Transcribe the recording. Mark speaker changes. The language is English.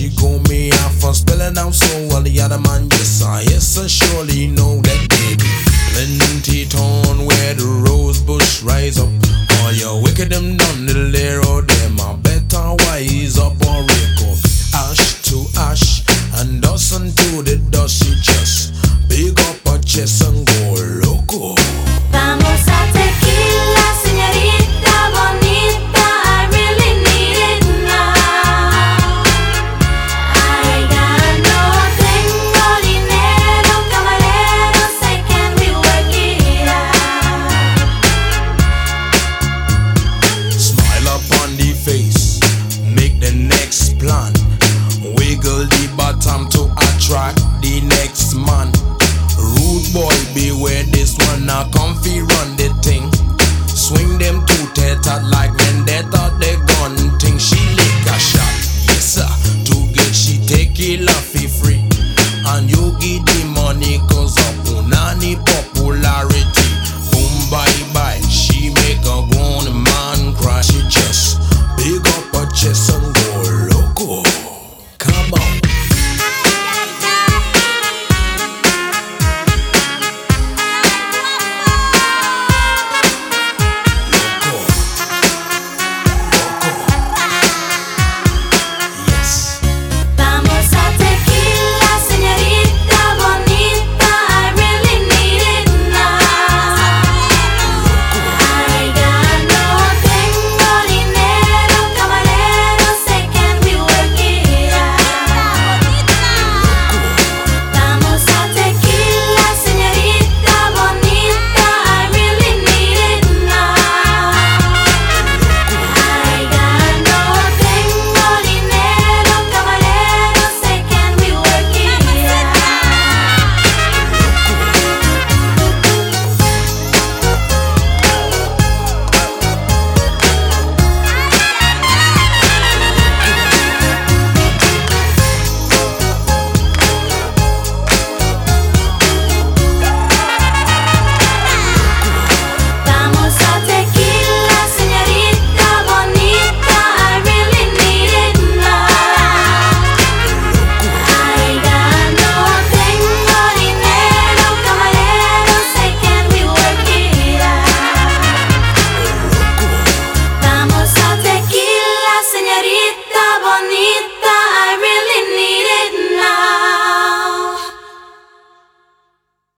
Speaker 1: she go me off and spell it out so well. The other man, yes, I surely know that baby. Plenty town where the rose bush rise up. All your wicked them done, little arrow them. I better wise up or wake up. Ash to ash and dust unto the dust. She just big up her chest and go loco.
Speaker 2: Vamos a tequila, señorita bonita. I really need it now. I got no tengo dinero, camarero. Say can we work it out?
Speaker 1: Smile upon the face, make the next plan. Wiggle the bottom to attract the next man. Rude boy, beware this one. Now comfy run the thing. Swing them two tether like vendetta. They gun thing. She lick a shot, yes sir. Too good she take it long.